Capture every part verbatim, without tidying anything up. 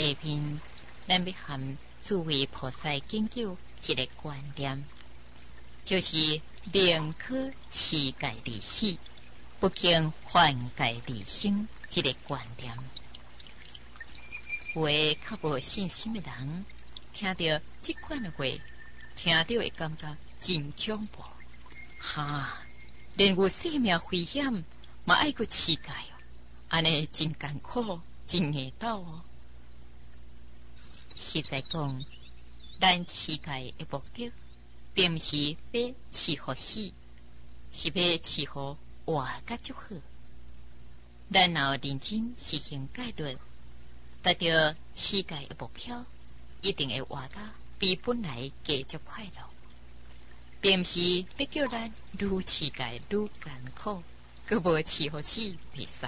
下面咱要含诸位菩萨研究一个观念，就是宁可持戒离死，不轻犯戒离生这个观念。有的较无信心的人，听到这款的话，听到会感觉真恐怖，哈！连有生命危险嘛爱去持戒哦，安尼真艰苦，真硬斗哦。实在讲，咱持戒的目的，并不是要持好死，是要持好活甲足好。咱若认真实行戒律，达到持戒的目标，一定会活甲比本来加足快乐。并不是要叫咱愈持戒愈艰苦，佮无持好死袂使。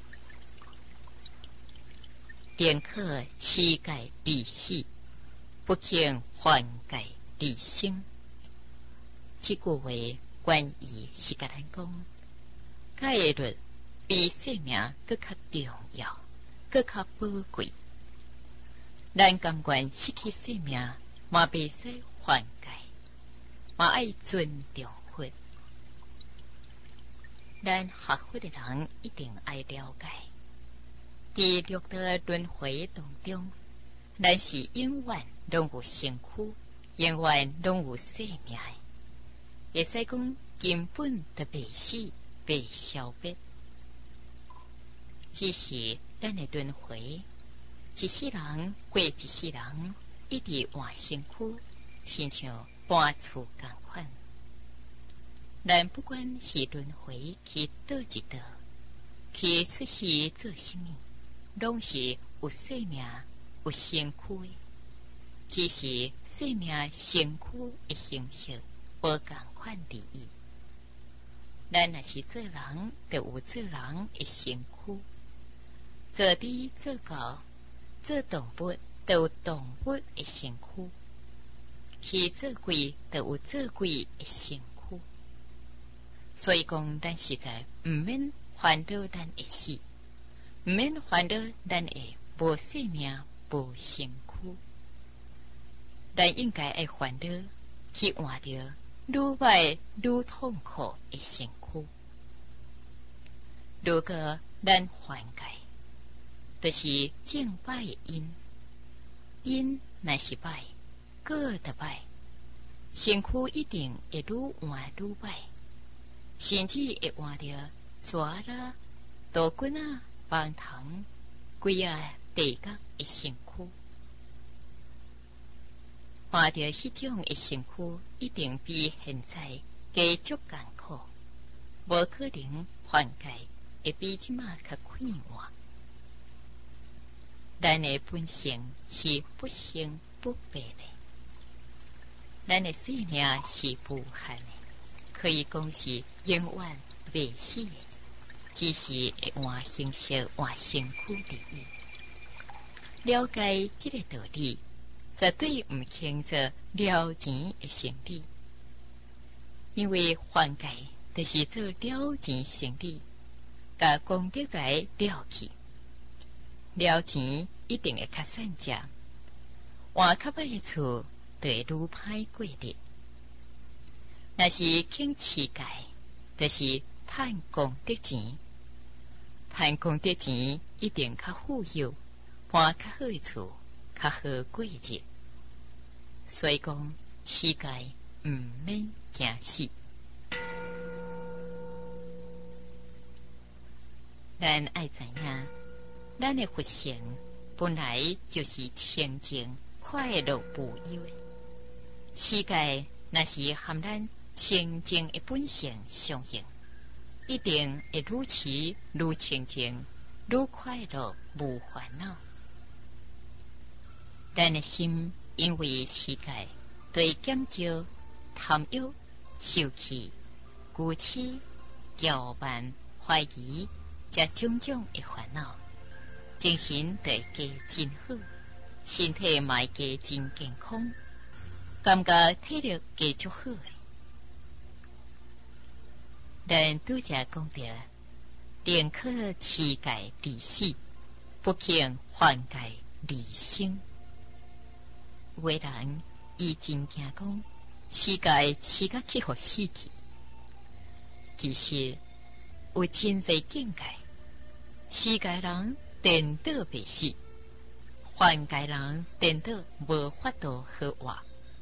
宁可持戒离死，不轻犯戒离生。这句话原意是甲咱讲，戒律比生命更较重要，更较宝贵。咱甘愿失去生命，嘛袂使犯戒，嘛爱尊重佛。咱学佛的人一定爱了解，在六道轮回当中，咱是永远拢有身躯，永远拢有生命，会使讲根本就袂死袂消灭。只是咱的轮回，一世人过一世人，一直换身躯，亲像搬厝同款。咱不管是轮回去倒一道，去出世做什么，拢是有生命有身躯的，只是生命身躯的形式无同款而已。咱若是做人，就有做人的身躯；做猪做狗做动物，就有动物的身躯；去做鬼，就有做鬼的身躯。所以讲，咱实在毋免烦恼咱会死，毋免烦恼咱会无生命无身躯。咱应该爱烦恼去换着愈歹愈痛苦的身躯。如果咱犯戒，就是正歹的因，因若是歹，果就歹，身躯一定会愈换愈歹，甚至会换着蛇啦、刀棍啊、棒糖、龟啊、地角的身躯。换着迄种的身躯，一定比现在加足艰苦，无可能犯戒会比即马较快活。咱的本性是不生不灭的，咱的生命是无限的，可以讲是永远袂死的，只是会换形式换身躯而已。了解这个道理，绝对毋轻做了钱的生理，因为犯戒就是做了钱生理，甲功德财了去，了钱一定会较善食，换较歹的厝就会愈歹过日。若是肯持戒，就是赚功德钱，赚功德钱一定较富有，换较好的厝，较好过日。所以讲，持戒毋免惊死。咱爱知影，咱的佛性本来就是清净、快乐、无忧的。持戒若是含咱清净的本性相应，一定会愈持愈清净、愈快乐、无烦恼。咱的心因为持戒，对减少贪欲、受气、孤痴、骄慢、怀疑这种种的烦恼，精神就会加真好，身体嘛会加真健康，感觉体力加足好的。咱拄则讲到，宁可持戒离死，不轻犯戒离生。有的人伊真惊讲，世界饲甲去互死去。其实有真侪境界，世界人颠倒袂死，凡界人颠倒无法度好活。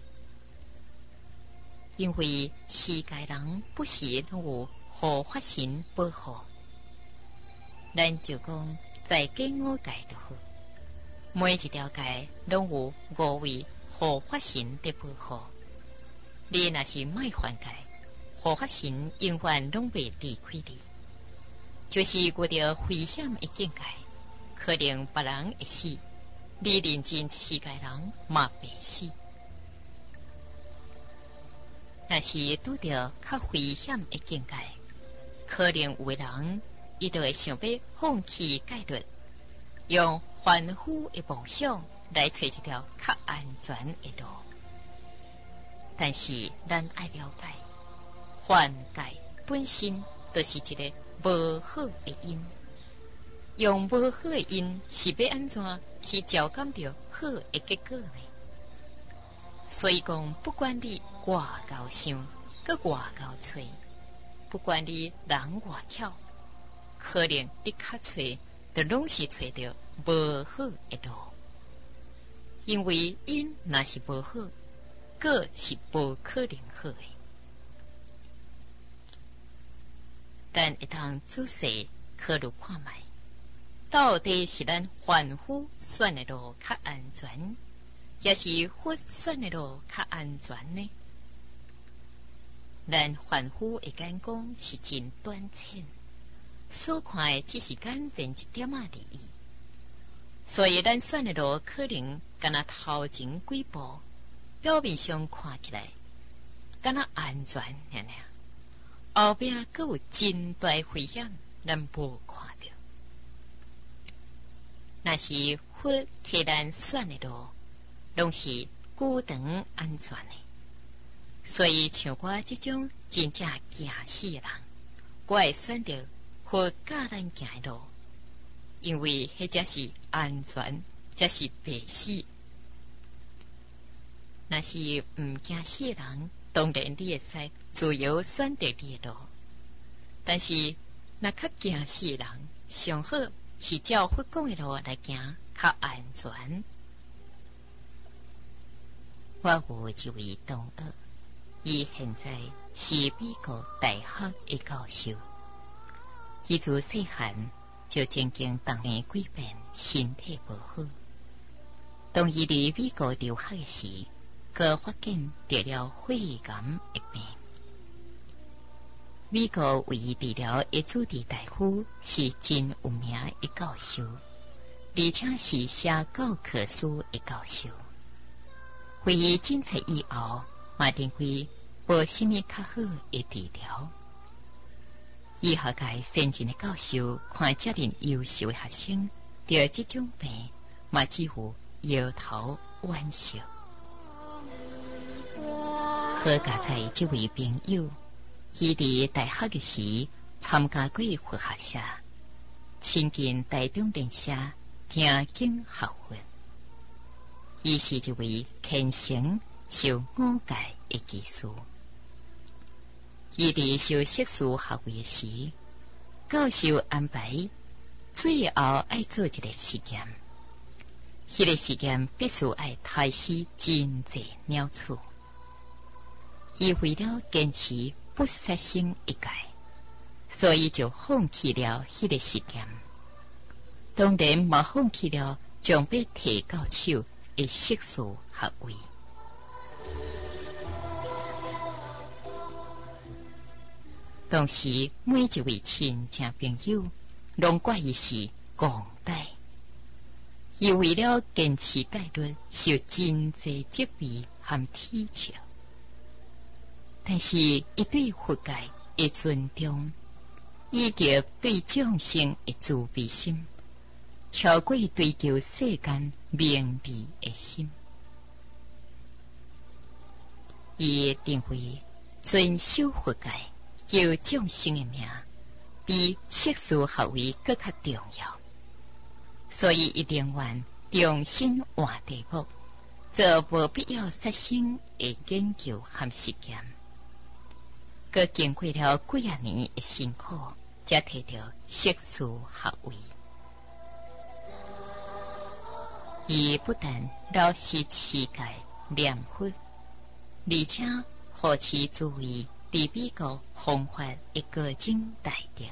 因为世界人不时拢有护法神保护，咱就讲在这五界就好，每一条界拢有五位护法神在保护。你若是卖犯界，护法神永远拢袂离开你。就是遇到危险的境界，可能别人会死，你认真世界人嘛袂死。若是拄到较危险的境界，可能有的人伊就会想要放弃戒律，用凡夫的梦想来找一条较安全的路。但是咱爱了解，犯戒本身就是一个无好的因，用无好的因是要安怎去招感到好的结果呢？所以讲，不管你外高想，搁外高吹，不管你人外巧，可能你较吹，就拢是吹到无好的路。因为因若是无好，果是无可能好的。咱会当仔细考虑看卖，到底是咱凡夫选的路较安全，也是佛选的路较安全呢？咱凡夫的眼光是真短浅，所看的只是眼前一点仔利益，所以咱选的路可能敢若头前几步，表面上看起来敢若安全尔尔，后边阁有真大危险，咱无看到。若是佛替咱选的路，拢是久长安全的。所以像我这种真正惊死的人，我会选择佛教咱行的路，因为迄才是安全，才是白死。若是毋惊死的人，当然你会使自由选择你的路。但是若较惊死的人，上好是照佛讲的路来行，较安全。我有一位同学，伊现在是美国大学的教授。伊自细汉就曾经当年几遍身体不好，当伊伫美国留学的时，个发现得了肺癌的病。美国为伊治疗的主治大夫是真有名的教授，而且是写教科书的教授。为伊检测以后，嘛认为无什么较好的治疗。医学界先进的教授看遮尔优秀的学生得这种病，嘛几乎摇头惋惜。好佳在这位朋友，伊伫大学的时参加过佛学社，亲近大众人社听经学佛。伊是一位虔诚受五戒的技师。伊伫修硕士学位时，教授安排最后爱做一个实验。迄个实验必须爱杀死真济鸟鼠。伊为了坚持不杀生一戒，所以就放弃了迄个实验。当然嘛，放弃了将被提到手的硕士学位。当时每一位亲戚朋友拢怪伊是戆呆，伊为了坚持戒律，受真济责备和踢笑。但是伊对佛界的尊重，以及对众生的慈悲心，超过追求世间名利的心。伊认为遵守佛界，救众生的命，比硕士学位更加重要。所以伊宁愿重新换题目，做无必要杀生的研究和实验。佮经过了几啊年的辛苦，才摕到硕士学位。伊不但老实持戒念佛，而且护持诸位伫美国弘法的各种大德。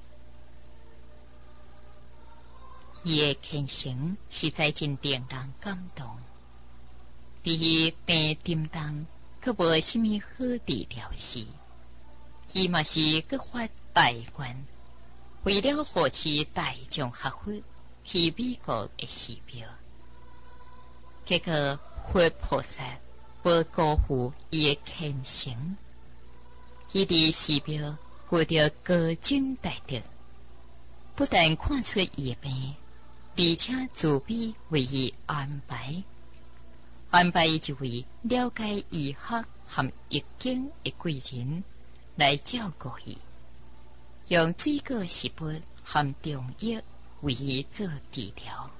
伊的虔诚实在真令人感动。伫伊病沉重，却无什么好治疗时，伊嘛是佮发大愿，为了护持大众学佛去美国的寺庙。结果佛菩萨无辜负伊的虔诚，伊伫寺庙遇到高僧大德，不但看出伊的病，而且自卑为伊安排，安排一位了解医学和易经的贵人来照顾伊，用水果食物和中药为伊做治疗。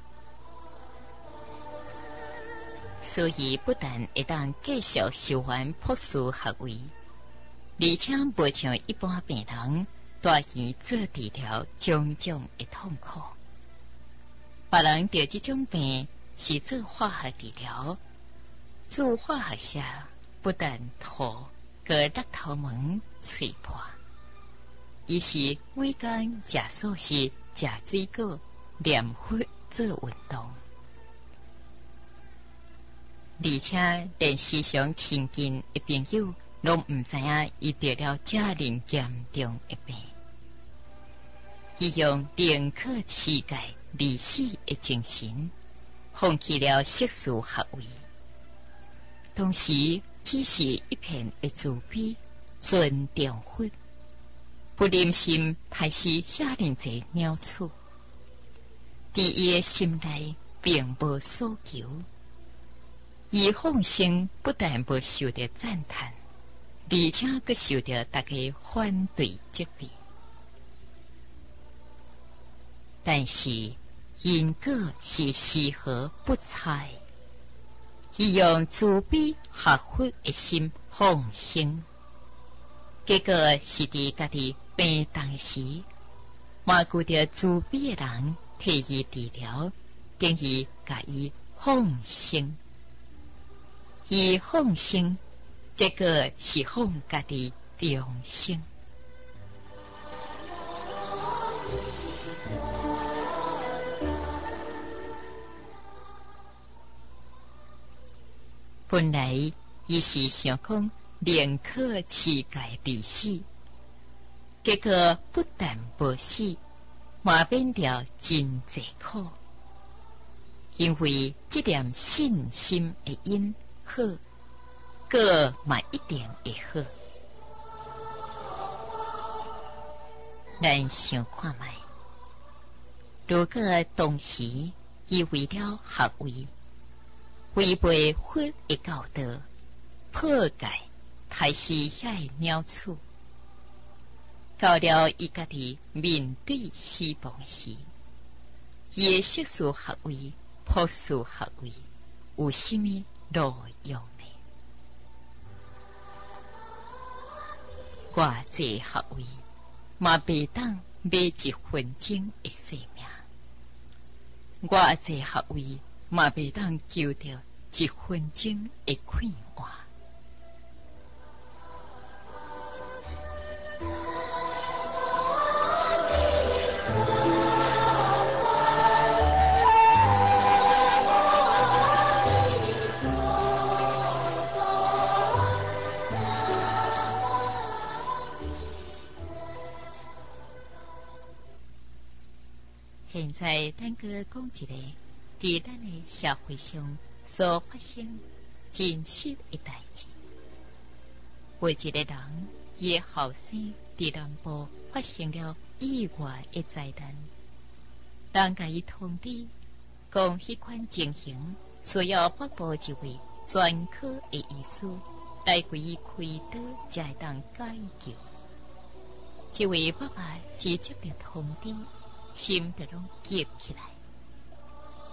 所以不但会当继续修完博士学位，而且无像一般病人大钱做治疗种种的痛苦。别人得这种病是做化学治疗，做化学下不但吐个肋头门吹破，伊是每天食素食、食水果、念佛做运动。而且连时常亲近的朋友拢唔知影伊得了这样严重的病。伊用宁可持戒离死的精神，放弃了硕士学位，同时只是一片的自卑、尊重佛，不忍心害死遐尼侪鸟鼠。伫伊的心内并无所求。伊放生不但无受到赞叹，而且佮受到大家反对责备。但是因果是适合不差，伊用自卑学佛的心放生，结果是伫家己病重时，嘛遇到自卑的人替伊治疗，等于甲伊放生。伊放生，结果是放家己众生。本来伊是想讲宁可持戒离死，结果不但无死，嘛变掉真济苦。因为这点信心的因好，个嘛一定会好。咱想看卖，如果当时伊为了学位，违背佛的教导，破戒害死遐鸟鼠，到了伊家己面对死亡时，伊的硕士学位、博士学位有什么路用呢？偌济学位嘛袂当买一分钟的生命，偌济学位嘛袂当救到一分钟的快活。现在咱个讲一个伫咱的社会上所发生真实的代志。有一个人，伊的后生伫南部发生了意外的灾难，人甲伊通知，讲迄款情形需要北部一位专科的医师来为伊开刀，才会当解救。这位爸爸直接的通知，心就拢急起来。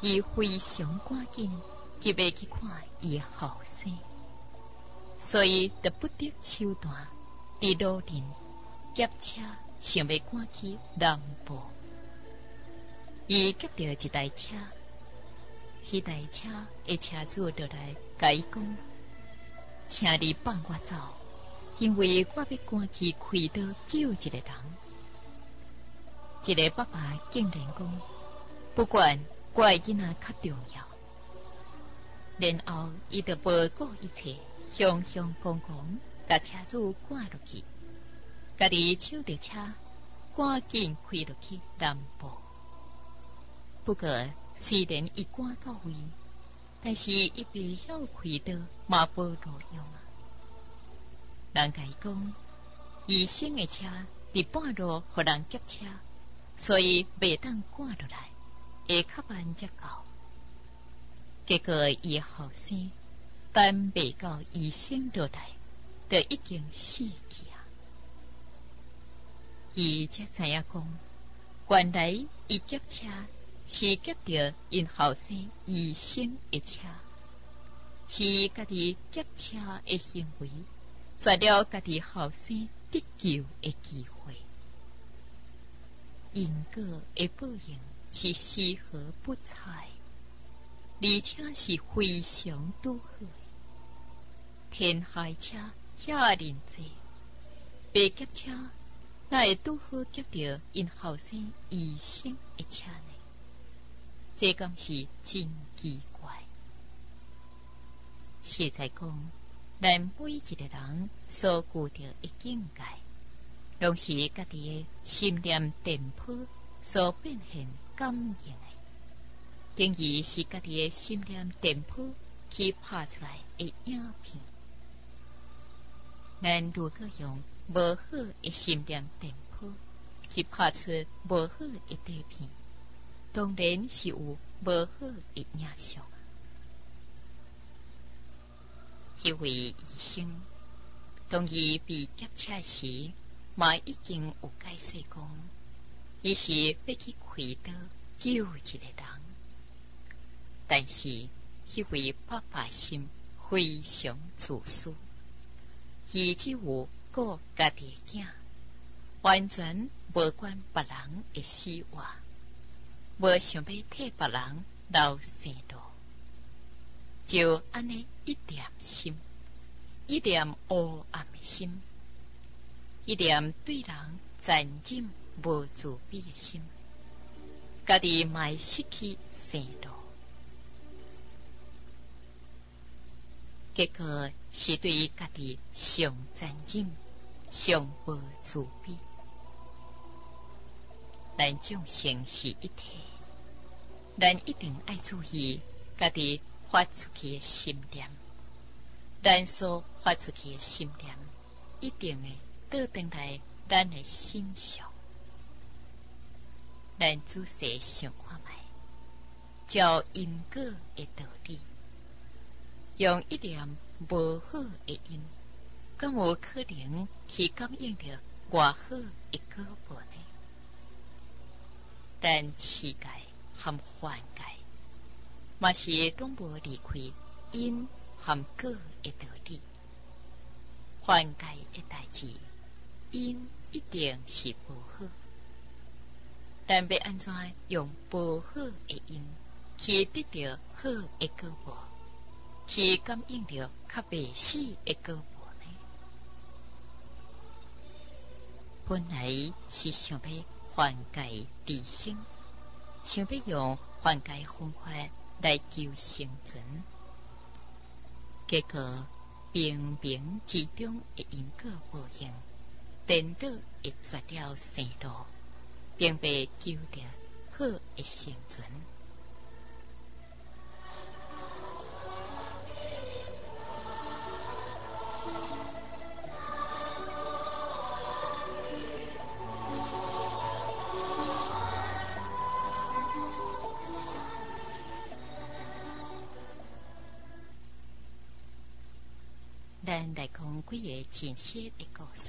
伊非常赶紧急要去看伊后生，所以就不得手段伫路顶劫车，想要赶去南部。伊劫到一台车，迄台车的车主就来甲伊讲，请你放我走，因为我要赶去开刀救一个人。一个爸爸竟然讲，不管我的囡仔较重要。然后伊就不顾一切，雄雄公公甲车主赶落去，家己抢着车，赶紧开落去南部。不过虽然伊赶到位，但是伊袂晓开刀，嘛无路用啊。人甲伊讲，医生的车伫半路互人劫车，所以袂当赶落来，会较慢才到。结果伊后生等未到医生落来，就已经死去啊！伊才知影讲，原来伊劫车是劫着因后生医生的车，是家己劫车的行为，绝了家己后生得救的机会。因果的报应是丝毫不差，而且是非常拄好的。天下车遐人济，被劫车哪会拄好劫着因后生医生的车呢？这敢是真奇怪。实在讲，咱每一个人所具着的境界，拢是家己的心念电波所变现感应的，等于是家己的心念电波去拍出来的影片。咱如果用无好的心念电波去拍出无好的底片，当然是有无好的影像。迄位医生当伊被劫车时，嘛已经有解释讲，伊是要去开刀救一个人，但是迄位爸爸心非常自私，伊只有顾家己的囝，完全无管别人的死活，无想要替别人留生路，就安尼一点心，一点黑暗的心，一点对人残忍无自卑的心，家己嘛失去生路。结果是对于家己上残忍、上无自卑。咱众生是一体，咱一定要注意家己发出去的心念，咱所发出去的心念，一定会倒转来咱的身上。咱仔细想看卖，照因果的道理，用一念无好的因，敢有可能去感应着外好的果报呢？咱世界和幻界，嘛是拢无离开因和果的道理。幻界的代志，因一定是不好。但要安怎用不好的因去得到好的果报，去感应到较袂死的果报呢？本来是想要缓解利生，想要用缓解方法来求生存，结果冥冥之中的因果报应，颠倒会绝了生路，并被救着好的生存。咱来讲几个真实的故事。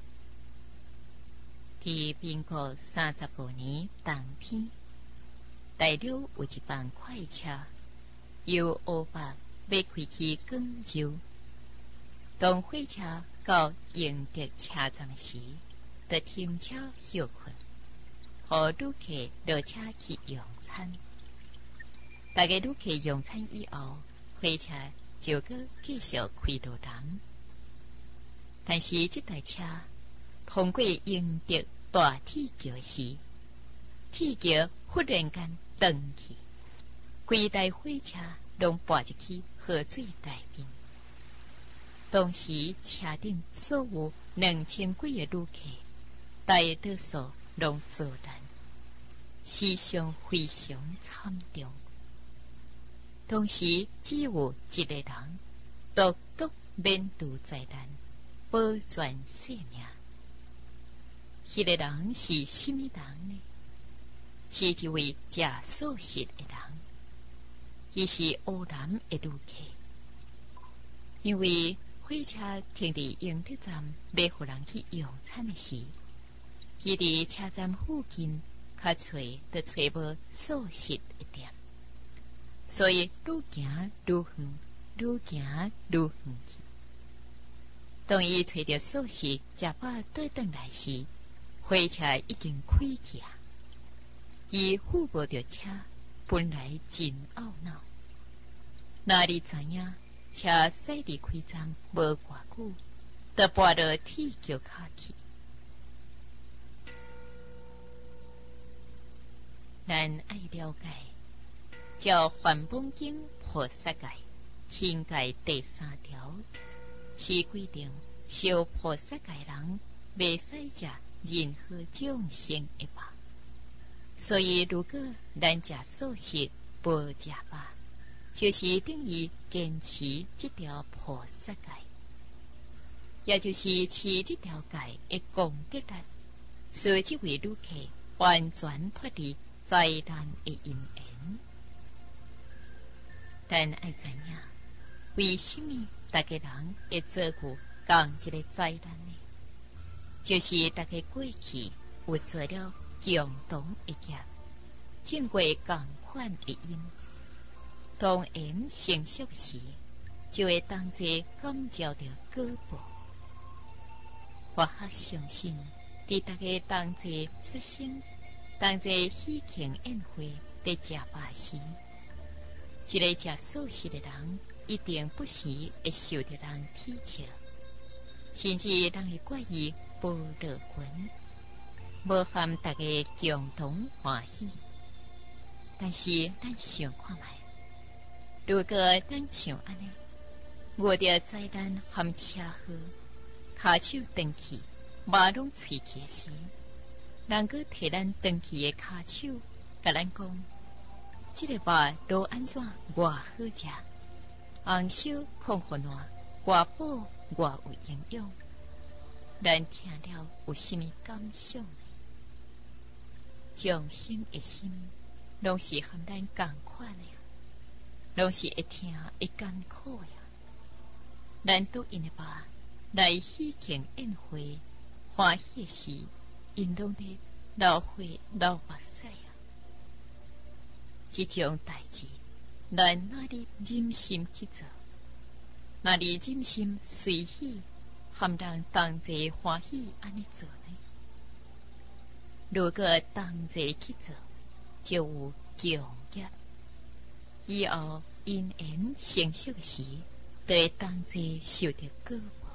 伫民国三十五年冬天， 大了有一班快车，由乌北要开去广州。当火车到迎德车站时，就停车休困，和旅客落车去用餐。大家旅客用餐以后，火车就搁继续开路南。但是这台车通过迎德大铁桥时，铁桥忽然间断去，规台火车拢跋入去河水内面。当时车顶所有两千几个旅客，大多数拢遭难，死伤非常惨重。当时只有一个人独独免除灾难，保全性命。迄个人是什么人呢？是一位食素食的人，伊是乌南的旅客。因为火车停伫迎德站，要互人去用餐的时，伊伫车站附近较找就找无素食的店，所以愈行愈远，愈行愈远去。当伊找到素食食饱倒转来时，火车已经开去啊！伊负无着车，本来真懊恼。哪里知影车驶离开站无偌久，就跋到铁桥骹去。咱爱了解，照梵本经菩萨戒行戒第三条，是规定修菩萨戒人袂使食任何众生的肉。所以如果咱食素食无食肉，就是等于坚持这条菩萨戒，也就是持这条戒的功德力，使这位旅客完全脱离灾难的因缘。但爱知影，为什么大家人会遭遇同一个灾难呢？就是大家过去有做了共同的业，种过同款的因。当因成熟时，就会同齐感召着果报。我较相信，伫大家同齐杀生、同齐喜庆宴会伫食肉时，一个食素食的人一定不时会受到人踢笑，甚至人会怪伊无乐观，无含大家共同欢喜。但是咱想看觅，如果咱像安尼，遇着灾难和车祸，骹手断去，马拢碎去时，人佫摕咱断去的骹手，甲咱讲，这个肉都安怎偌好食，红烧控互烂，偌补偌有营养，咱听了有甚么感想呢？众生的心，拢是和咱同款的，拢是会听会艰苦呀。咱都因的吧来喜庆宴会欢喜时，因拢得流血流目屎呀。这种代志，咱哪里忍心去做？哪里忍心随喜，含人同齐欢喜安尼做呢？如果同齐去做，就有共业。以后因缘成熟时，对同齐受到果报。